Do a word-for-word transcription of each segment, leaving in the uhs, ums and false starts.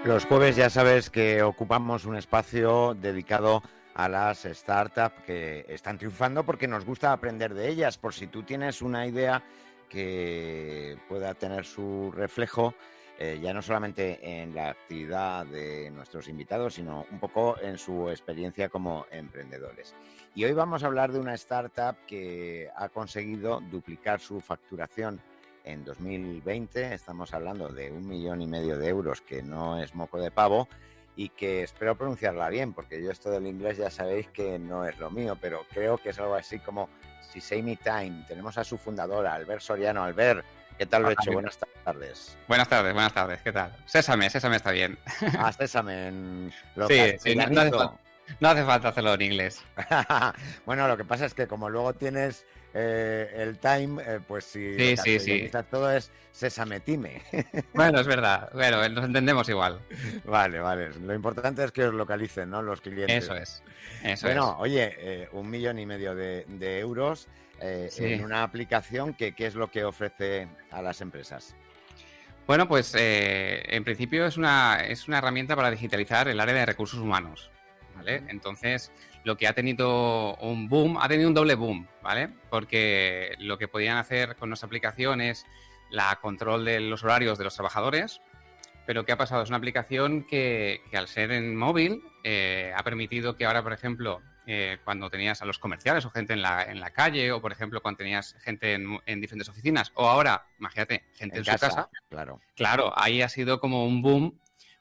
Los jueves ya sabes que ocupamos un espacio dedicado a las startups que están triunfando porque nos gusta aprender de ellas. Por si tú tienes una idea que pueda tener su reflejo, eh, ya no solamente en la actividad de nuestros invitados, sino un poco en su experiencia como emprendedores. Y hoy vamos a hablar de una startup que ha conseguido duplicar su facturación en dos mil veinte. Estamos hablando de un millón y medio de euros, que no es moco de pavo, y que espero pronunciarla bien, porque yo esto del inglés ya sabéis que no es lo mío, pero creo que es algo así como Sesame Time. Tenemos a su fundadora, Albert Soriano. Albert, ¿qué tal lo he hecho? Buenas tardes. Buenas tardes, buenas tardes, ¿qué tal? Sésame, Sésame está bien. Ah, Sésame, en lo sí, sí, no, no, hace falta, no hace falta hacerlo en inglés. Bueno, lo que pasa es que como luego tienes eh, el time, eh, pues si sí, lo sí, sí. todo es Sésame Time. Bueno, es verdad, bueno, nos entendemos igual. Vale, vale. Lo importante es que os localicen, ¿no?, los clientes. Eso es, eso bueno, es. oye, eh, un millón y medio de, de euros eh, Sí. en una aplicación que ¿qué es lo que ofrece a las empresas? Bueno, pues eh, en principio es una, es una herramienta para digitalizar el área de recursos humanos, ¿vale? Uh-huh. Entonces, lo que ha tenido un boom, ha tenido un doble boom, ¿vale? Porque lo que podían hacer con nuestra aplicación es la control de los horarios de los trabajadores, pero ¿qué ha pasado? Es una aplicación que, que al ser en móvil eh, ha permitido que ahora, por ejemplo, eh, cuando tenías a los comerciales o gente en la, en la calle, o por ejemplo cuando tenías gente en, en diferentes oficinas, o ahora, imagínate, gente en, en casa, su casa, claro. Claro, ahí ha sido como un boom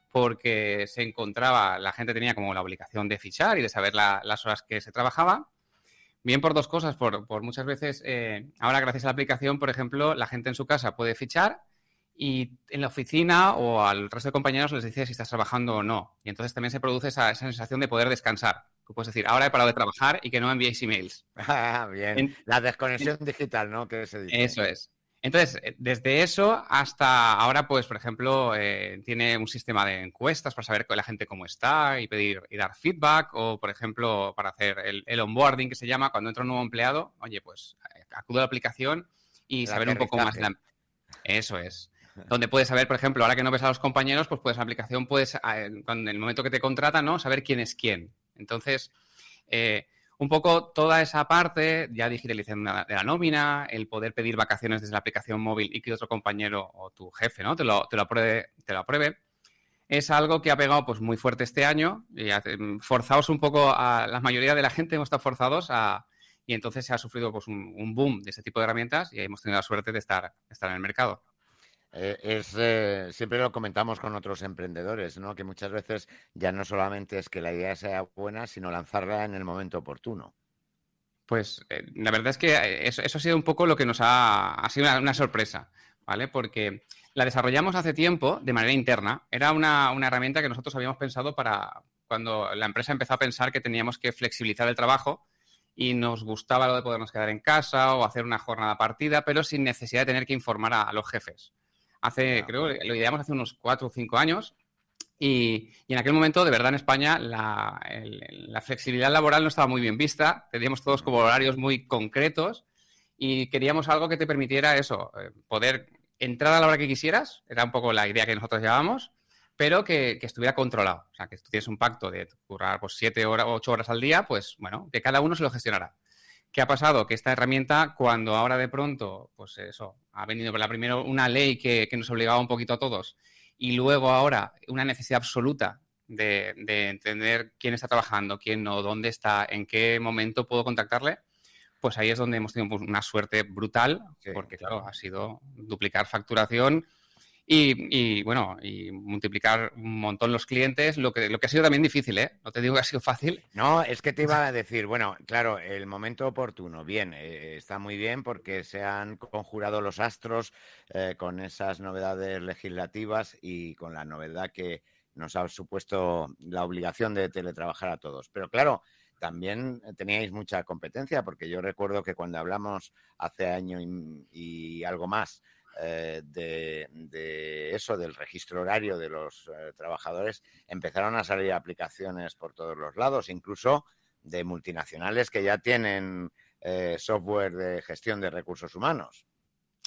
porque se encontraba, la gente tenía como la obligación de fichar y de saber la, las horas que se trabajaba. Bien por dos cosas, por, por muchas veces, eh, ahora gracias a la aplicación, por ejemplo, la gente en su casa puede fichar y en la oficina o al resto de compañeros les dice si estás trabajando o no. Y entonces también se produce esa, esa sensación de poder descansar. Tú puedes decir, ahora he parado de trabajar y que no enviéis emails. Ah, bien. En, la desconexión en, digital, ¿no? Que se dice. Eso es. Entonces, desde eso hasta ahora, pues, por ejemplo, eh, tiene un sistema de encuestas para saber la gente cómo está y pedir y dar feedback, o, por ejemplo, para hacer el, el onboarding, que se llama, cuando entra un nuevo empleado, oye, pues, acudo a la aplicación y el saber un poco más de la... Eso es. Donde puedes saber, por ejemplo, ahora que no ves a los compañeros, pues puedes, la aplicación puedes, en el momento que te contratan, ¿no?, saber quién es quién. Entonces, eh, un poco toda esa parte, ya digitalización de la nómina, el poder pedir vacaciones desde la aplicación móvil y que otro compañero o tu jefe, ¿no?, te lo, te lo apruebe, te lo apruebe, es algo que ha pegado pues muy fuerte este año. Y forzados un poco, a la mayoría de la gente hemos estado forzados a... Y entonces se ha sufrido pues un, un boom de ese tipo de herramientas y hemos tenido la suerte de estar, de estar en el mercado. Eh, es eh, siempre lo comentamos con otros emprendedores, ¿no?, que muchas veces ya no solamente es que la idea sea buena, sino lanzarla en el momento oportuno. Pues eh, la verdad es que eso, eso ha sido un poco lo que nos ha, ha sido una, una sorpresa, ¿vale? Porque la desarrollamos hace tiempo de manera interna. Era una, una herramienta que nosotros habíamos pensado para cuando la empresa empezó a pensar que teníamos que flexibilizar el trabajo y nos gustaba lo de podernos quedar en casa o hacer una jornada partida, pero sin necesidad de tener que informar a, a los jefes. Hace, yeah. creo, lo ideamos hace unos cuatro o cinco años y, y en aquel momento, de verdad, en España la, el, la flexibilidad laboral no estaba muy bien vista. Teníamos todos como horarios muy concretos y queríamos algo que te permitiera eso, poder entrar a la hora que quisieras, era un poco la idea que nosotros llevábamos, pero que, que estuviera controlado. O sea, que tú tienes un pacto de currar pues, siete horas o ocho horas al día, pues bueno, que cada uno se lo gestionará. ¿Qué ha pasado? Que esta herramienta, cuando ahora de pronto, pues eso, ha venido la primero una ley que, que nos obligaba un poquito a todos y luego ahora una necesidad absoluta de, de entender quién está trabajando, quién no, dónde está, en qué momento puedo contactarle, pues ahí es donde hemos tenido pues, una suerte brutal, sí, porque claro, ha sido duplicar facturación y, y bueno, y multiplicar un montón los clientes, lo que, lo que ha sido también difícil, ¿eh? No te digo que ha sido fácil. No, es que te iba a decir, bueno, claro, el momento oportuno, bien, eh, está muy bien porque se han conjurado los astros eh, con esas novedades legislativas y con la novedad que nos ha supuesto la obligación de teletrabajar a todos. Pero claro, también teníais mucha competencia, porque yo recuerdo que cuando hablamos hace año y, y algo más eh, de, de eso, del registro horario de los eh, trabajadores, empezaron a salir aplicaciones por todos los lados, incluso de multinacionales que ya tienen eh, software de gestión de recursos humanos.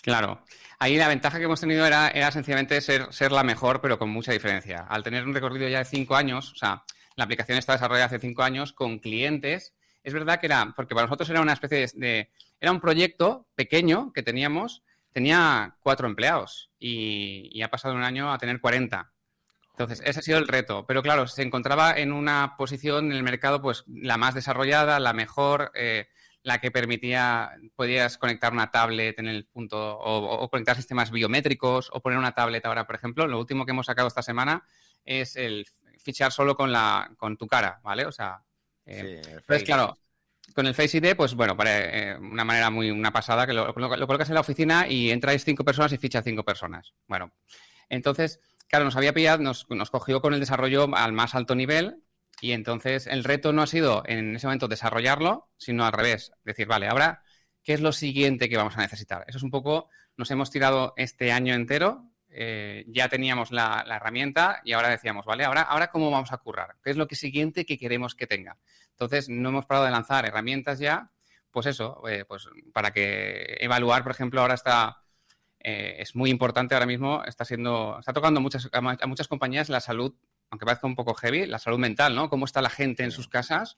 Claro. Ahí la ventaja que hemos tenido era, era sencillamente ser, ser la mejor, pero con mucha diferencia. Al tener un recorrido ya de cinco años, o sea, la aplicación está desarrollada hace cinco años con clientes. Es verdad que era, porque para nosotros era una especie de, de era un proyecto pequeño que teníamos, tenía cuatro empleados y, y ha pasado un año a tener cuarenta. Entonces, ese ha sido el reto. Pero claro, se encontraba en una posición en el mercado, pues, la más desarrollada, la mejor, eh, la que permitía, podías conectar una tablet en el punto, o, o conectar sistemas biométricos, o poner una tablet ahora, por ejemplo. Lo último que hemos sacado esta semana es el fichar solo con la, con tu cara, ¿vale? O sea, eh, Sí, entonces, claro, con el Face I D, pues bueno, para eh, una manera muy, una pasada, que lo, lo, lo colocas en la oficina y entráis cinco personas y fichas cinco personas. Bueno, entonces, claro, nos había pillado, nos, nos cogió con el desarrollo al más alto nivel y entonces el reto no ha sido en ese momento desarrollarlo, sino al revés, decir, vale, ahora, ¿qué es lo siguiente que vamos a necesitar? Eso es un poco, nos hemos tirado este año entero, eh, ya teníamos la, la herramienta y ahora decíamos, vale, ahora, ahora ¿cómo vamos a currar? ¿Qué es lo que siguiente que queremos que tenga? Entonces, no hemos parado de lanzar herramientas ya, pues eso, eh, pues para que evaluar, por ejemplo, ahora está... Eh, es muy importante ahora mismo, está siendo, está tocando muchas, a muchas compañías la salud, aunque parezca un poco heavy, la salud mental, ¿no? Cómo está la gente en sus casas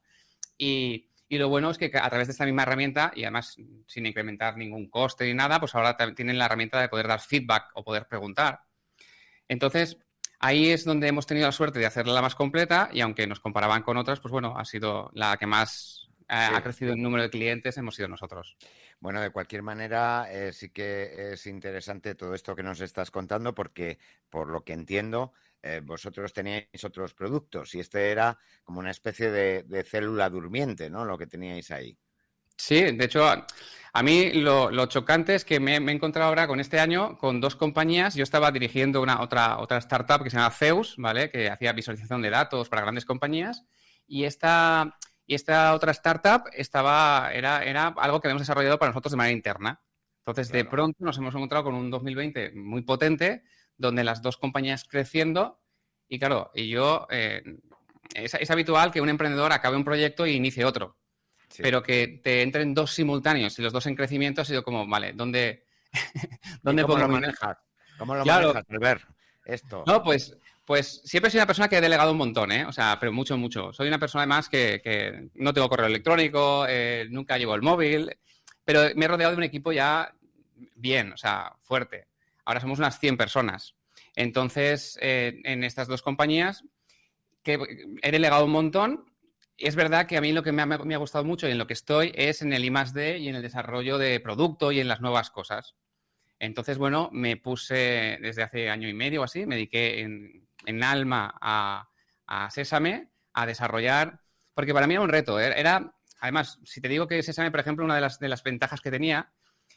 y, y lo bueno es que a través de esta misma herramienta y además sin incrementar ningún coste ni nada, pues ahora tienen la herramienta de poder dar feedback o poder preguntar. Entonces, ahí es donde hemos tenido la suerte de hacerla la más completa y aunque nos comparaban con otras, pues bueno, ha sido la que más eh, sí. ha crecido en número de clientes, hemos sido nosotros. Bueno, de cualquier manera, eh, sí que es interesante todo esto que nos estás contando porque, por lo que entiendo, eh, vosotros teníais otros productos y este era como una especie de, de célula durmiente, ¿no? Lo que teníais ahí. Sí, de hecho, a, a mí lo, lo chocante es que me, me he encontrado ahora con este año con dos compañías. Yo estaba dirigiendo una otra, otra startup que se llama Zeus, ¿vale? Que hacía visualización de datos para grandes compañías y esta... Y esta otra startup estaba, era, era algo que habíamos desarrollado para nosotros de manera interna. Entonces, claro, de pronto nos hemos encontrado con un dos mil veinte muy potente, donde las dos compañías creciendo. Y claro, y yo, eh, es, es habitual que un emprendedor acabe un proyecto e inicie otro. Sí. Pero que te entren dos simultáneos y los dos en crecimiento ha sido como, vale, ¿dónde, ¿dónde ¿cómo lo manejas? ¿Cómo lo claro. manejas, Albert? Esto. No, pues... Pues siempre soy una persona que he delegado un montón, ¿eh? O sea, pero mucho, mucho. Soy una persona además que, que no tengo correo electrónico, eh, nunca llevo el móvil, pero me he rodeado de un equipo ya bien, o sea, fuerte. Ahora somos unas cien personas. Entonces, eh, en estas dos compañías que he delegado un montón. Es verdad que a mí lo que me ha, me ha gustado mucho y en lo que estoy es en el I más D y en el desarrollo de producto y en las nuevas cosas. Entonces, bueno, me puse desde hace año y medio o así, me dediqué en... en Alma a, a Sésame, a desarrollar, porque para mí era un reto. Era, además, si te digo que Sésame, por ejemplo, una de las, de las ventajas que tenía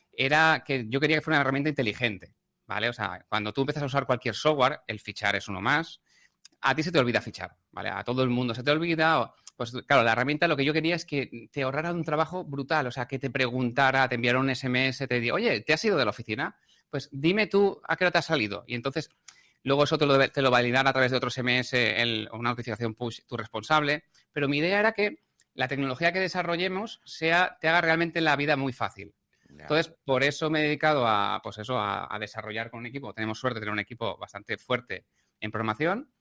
era que yo quería que fuera una herramienta inteligente, ¿vale? O sea, cuando tú empiezas a usar cualquier software, el fichar es uno más, a ti se te olvida fichar, ¿vale? A todo el mundo se te olvida. O, pues claro, la herramienta lo que yo quería es que te ahorrara un trabajo brutal, o sea, que te preguntara, te enviara un S M S, te diga, oye, ¿te has ido de la oficina? Pues dime tú a qué hora te has salido. Y entonces... Luego eso te lo, te lo validará a través de otro S M S, el, una notificación push, tu responsable. Pero mi idea era que la tecnología que desarrollemos sea, te haga realmente la vida muy fácil. Yeah. Entonces, por eso me he dedicado a, pues eso, a, a desarrollar con un equipo. Tenemos suerte de tener un equipo bastante fuerte en programación.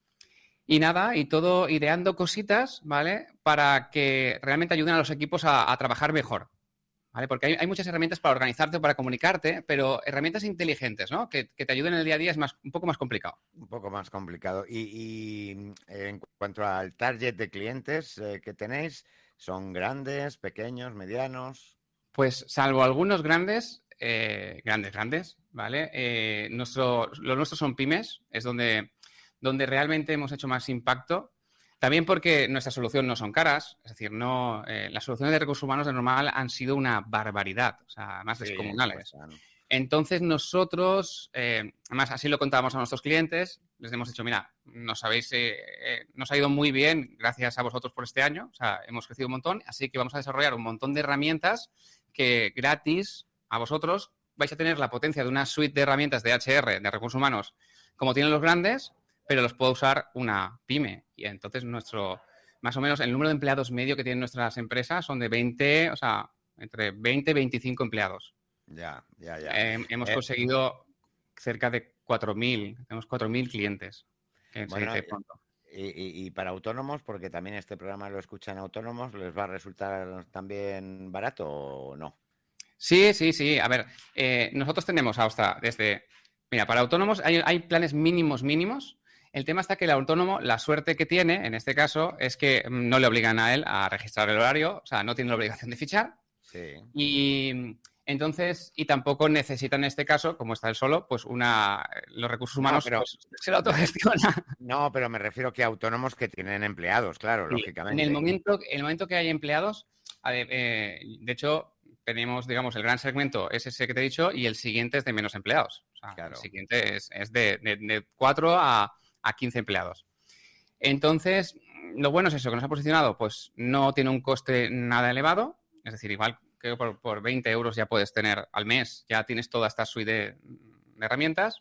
Y nada, y todo ideando cositas, ¿vale? Para que realmente ayuden a los equipos a, a trabajar mejor. ¿Vale? Porque hay, hay muchas herramientas para organizarte, para comunicarte, pero herramientas inteligentes, ¿no? Que, que te ayuden en el día a día es más, un poco más complicado. Un poco más complicado. Y, y en cuanto al target de clientes eh, que tenéis, ¿son grandes, pequeños, medianos? Pues salvo algunos grandes, eh, grandes, grandes, ¿vale? Eh, nuestro, los nuestros son pymes, es donde, donde realmente hemos hecho más impacto. También porque nuestra solución no son caras, es decir, no eh, las soluciones de recursos humanos de normal han sido una barbaridad, o sea, más sí, descomunales. Pues, entonces nosotros, eh, además así lo contábamos a nuestros clientes, les hemos dicho, mira, nos habéis, eh, eh, nos ha ido muy bien gracias a vosotros por este año, o sea, hemos crecido un montón, así que vamos a desarrollar un montón de herramientas que gratis a vosotros vais a tener la potencia de una suite de herramientas de H R, de recursos humanos, como tienen los grandes, pero los puede usar una pyme. Y entonces nuestro, más o menos, el número de empleados medio que tienen nuestras empresas son de veinte, o sea, entre veinte y veinticinco empleados. Ya, ya, ya. Eh, hemos Eh, conseguido cerca de cuatro mil, tenemos cuatro mil clientes. Que se bueno, dice pronto. y, y- y para autónomos, porque también este programa lo escuchan autónomos, ¿les va a resultar también barato o no? Sí, sí, sí. A ver, eh, nosotros tenemos hasta desde... Mira, para autónomos hay, hay planes mínimos mínimos. El tema está que el autónomo, la suerte que tiene, en este caso, es que mm, no le obligan a él a registrar el horario, o sea, no tiene la obligación de fichar. Sí. Y mm, entonces, y tampoco necesita en este caso, como está él solo, pues una... Los recursos No, humanos pero pues, se lo autogestiona. no, pero me refiero que autónomos que tienen empleados, claro, Sí, en el lógicamente. momento, en el momento que hay empleados, a ver, eh, de hecho, tenemos, digamos, el gran segmento es ese que te he dicho y el siguiente es de menos empleados. O sea, Claro. el siguiente es, es de, de, de cuatro a, a quince empleados. Entonces, lo bueno es eso, que nos ha posicionado, pues no tiene un coste nada elevado, es decir, igual que por, por veinte euros ya puedes tener al mes, ya tienes toda esta suite de, de herramientas.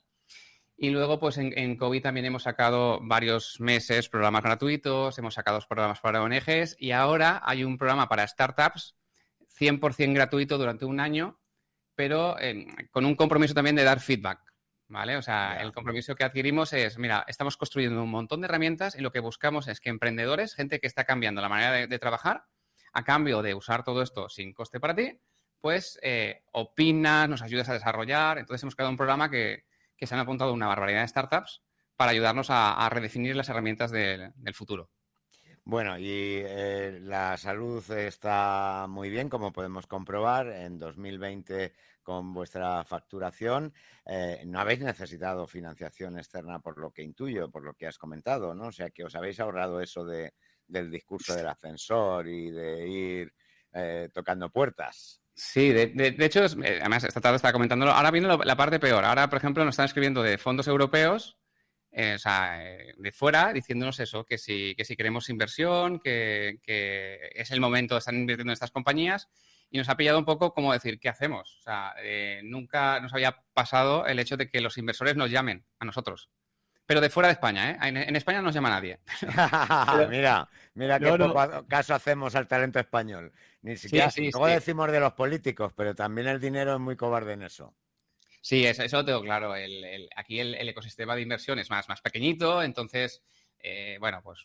Y luego, pues en, en COVID también hemos sacado varios meses programas gratuitos, hemos sacado programas para O N Ges y ahora hay un programa para startups cien por ciento gratuito durante un año, pero eh, con un compromiso también de dar feedback, ¿vale? O sea, Ya. el compromiso que adquirimos es, mira, estamos construyendo un montón de herramientas y lo que buscamos es que emprendedores, gente que está cambiando la manera de, de trabajar, a cambio de usar todo esto sin coste para ti, pues eh, opinas, nos ayudas a desarrollar. Entonces hemos creado un programa que que se han apuntado una barbaridad de startups para ayudarnos a, a redefinir las herramientas de, del futuro. Bueno, y eh, la salud está muy bien, como podemos comprobar. En dos mil veinte, con vuestra facturación, eh, no habéis necesitado financiación externa, por lo que intuyo, por lo que has comentado, ¿no? O sea, que os habéis ahorrado eso de, del discurso del ascensor y de ir eh, tocando puertas. Sí, de, de, de hecho, es, además, esta tarde estaba comentándolo. Ahora viene lo, la parte peor. Ahora, por ejemplo, nos están escribiendo de fondos europeos, eh, o sea, eh, de fuera, diciéndonos eso, que si, que si queremos inversión, que, que es el momento de estar invirtiendo en estas compañías. Y nos ha pillado un poco como decir, ¿qué hacemos? O sea, eh, nunca nos había pasado el hecho de que los inversores nos llamen a nosotros. Pero de fuera de España, ¿eh? En, en España no nos llama nadie. Pero, mira, mira qué no, no. poco caso hacemos al talento español. Ni siquiera, sí, sí, luego sí. decimos de los políticos, pero también el dinero es muy cobarde en eso. Sí, eso, eso lo tengo claro. El, el, aquí el, el ecosistema de inversión es más, más pequeñito, entonces, eh, bueno, pues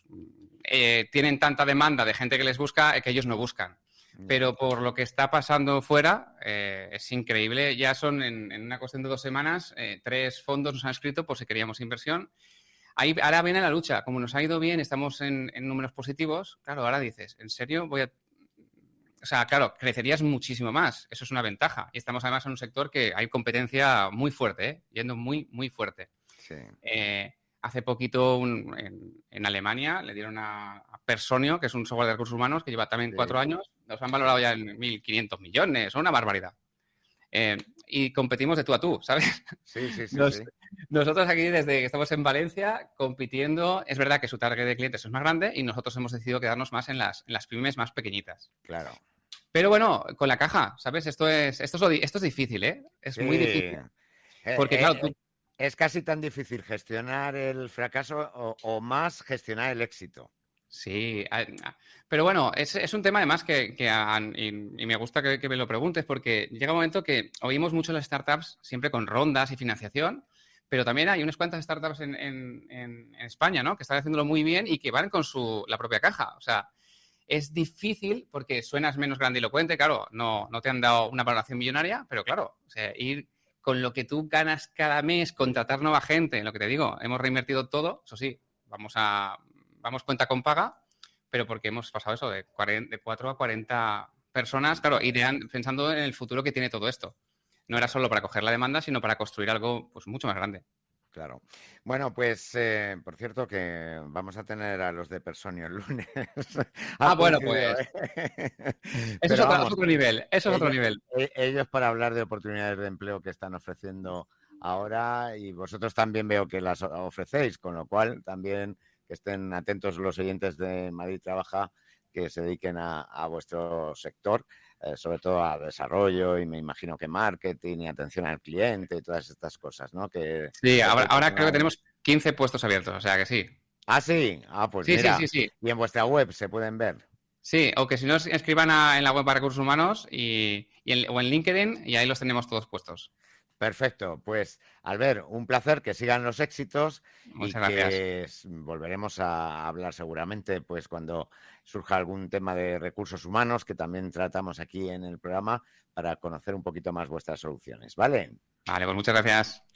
eh, tienen tanta demanda de gente que les busca que ellos no buscan. Pero por lo que está pasando fuera, eh, es increíble. Ya son, en, en una cuestión de dos semanas, eh, tres fondos nos han escrito por si queríamos inversión. Ahí, ahora viene la lucha. Como nos ha ido bien, estamos en, en números positivos, claro, ahora dices, ¿en serio voy a...? O sea, claro, crecerías muchísimo más. Eso es una ventaja. Y estamos además en un sector que hay competencia muy fuerte, ¿eh? Yendo muy, muy fuerte. Sí. Eh, hace poquito un, en, en Alemania le dieron a, a Personio, que es un software de recursos humanos que lleva también sí. cuatro años. Nos han valorado ya en mil quinientos millones. Una barbaridad. Eh, y competimos de tú a tú, ¿sabes? Sí, sí, sí, Nos, sí. Nosotros aquí, desde que estamos en Valencia, compitiendo, es verdad que su target de clientes es más grande y nosotros hemos decidido quedarnos más en las, en las pymes más pequeñitas. Claro. Pero bueno, con la caja, ¿sabes? Esto es, esto es, lo, esto es difícil, ¿eh? Es sí. muy difícil. Porque, eh, claro, eh, tú... es casi tan difícil gestionar el fracaso o, o más gestionar el éxito. Sí, pero bueno, es, es un tema además que, que y, y me gusta que, que me lo preguntes porque llega un momento que oímos mucho las startups siempre con rondas y financiación, pero también hay unas cuantas startups en, en, en España, ¿no? Que están haciéndolo muy bien y que van con su, la propia caja. O sea, es difícil porque suenas menos grandilocuente, claro, no, no te han dado una valoración millonaria, pero claro, o sea, ir con lo que tú ganas cada mes, contratar nueva gente, lo que te digo, hemos reinvertido todo, eso sí, vamos a... vamos cuenta con paga, pero porque hemos pasado eso de, cuarenta, de cuatro a cuarenta personas, claro, idean, pensando en el futuro que tiene todo esto. No era solo para coger la demanda, sino para construir algo pues mucho más grande. Claro. Bueno, pues, eh, por cierto, que vamos a tener a los de Personio el lunes. Ah, bueno, pues... ¿eh? Eso es otro, vamos, otro nivel, eso ellos, es otro nivel. Ellos para hablar de oportunidades de empleo que están ofreciendo ahora y vosotros también veo que las ofrecéis, con lo cual también... que estén atentos los oyentes de Madrid Trabaja, que se dediquen a, a vuestro sector, eh, sobre todo a desarrollo y me imagino que marketing y atención al cliente y todas estas cosas, ¿no? Que, sí, ahora, ahora creo que tenemos quince puestos abiertos, o sea que sí. Ah, sí, ah, pues sí, mira, sí, sí, sí. Y en vuestra web se pueden ver. Sí, o que si no escriban a, en la web para recursos humanos y, y en, o en LinkedIn y ahí los tenemos todos puestos. Perfecto, pues Albert, un placer, que sigan los éxitos y Muchas gracias. que volveremos a hablar seguramente pues cuando surja algún tema de recursos humanos que también tratamos aquí en el programa para conocer un poquito más vuestras soluciones, ¿vale? Vale, pues muchas gracias.